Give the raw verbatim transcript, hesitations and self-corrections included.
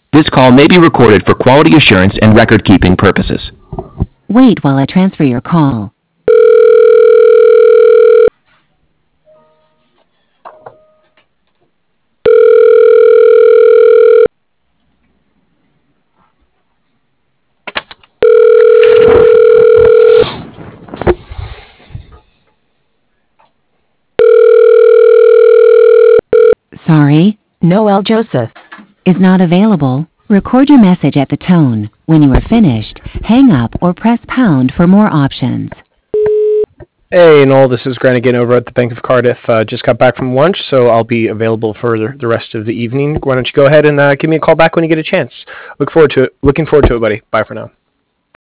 This call may be recorded for quality assurance and record-keeping purposes. Wait while I transfer your call. Sorry, Noel Joseph is not available. Record your message at the tone. When you are finished, hang up or press pound for more options. Hey, Noel, this is Grant again over at the Bank of Cardiff. Uh, just got back from lunch, so I'll be available for the, the rest of the evening. Why don't you go ahead and uh, give me a call back when you get a chance. Look forward to it. Looking forward to it, buddy. Bye for now.